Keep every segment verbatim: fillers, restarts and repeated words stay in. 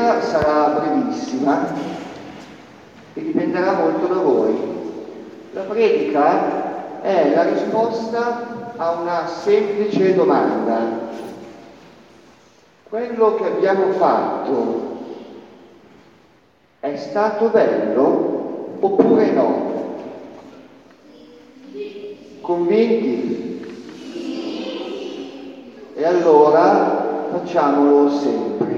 predica sarà brevissima e dipenderà molto da voi. La predica è la risposta a una semplice domanda. Quello che abbiamo fatto è stato bello oppure no? Convinti? E allora facciamolo sempre.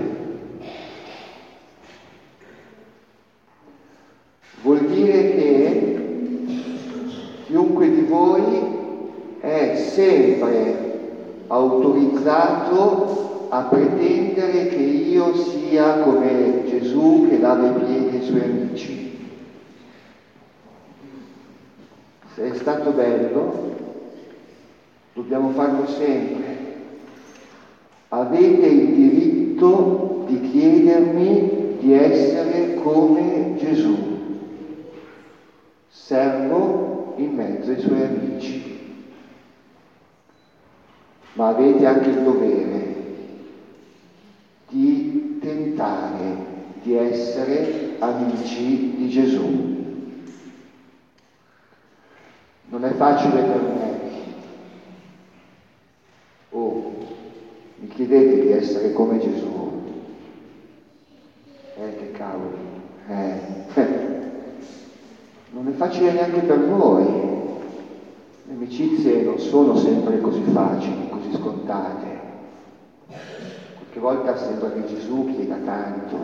Vuol dire che chiunque di voi è sempre autorizzato a pretendere che io sia come Gesù che lava i piedi ai suoi amici. Se è stato bello, dobbiamo farlo sempre. Avete il diritto di chiedermi di essere come Gesù, servo in mezzo ai suoi amici. Ma avete anche il dovere di tentare di essere amici di Gesù. Non è facile per me. Oh, mi chiedete di essere come Gesù. Eh, che cavolo. Eh. Non è facile neanche per voi. Le amicizie non sono sempre così facili, così scontate. Qualche volta sembra che Gesù chieda tanto.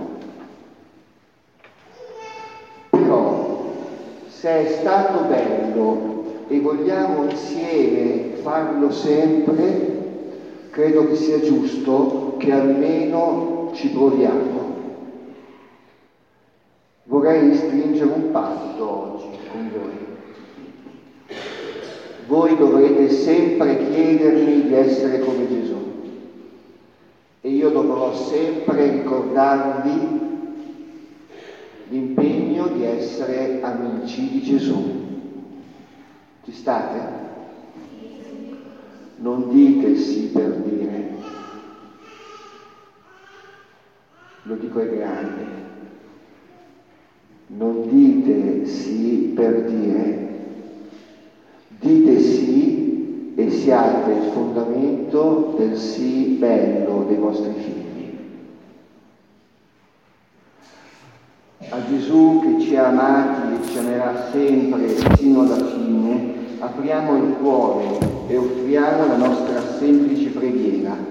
Però, se è stato bello e vogliamo insieme farlo sempre, credo che sia giusto che almeno ci proviamo. Vorrei stringere un patto oggi con voi. Voi dovrete sempre chiedermi di essere come Gesù e io dovrò sempre ricordarvi l'impegno di essere amici di Gesù. Ci state? Non dite sì per dire. Lo dico ai grandi. Non dite sì per dire. Dite sì e siate il fondamento del sì bello dei vostri figli. A Gesù che ci ha amati e ci amerà sempre fino alla fine, apriamo il cuore e offriamo la nostra semplice preghiera.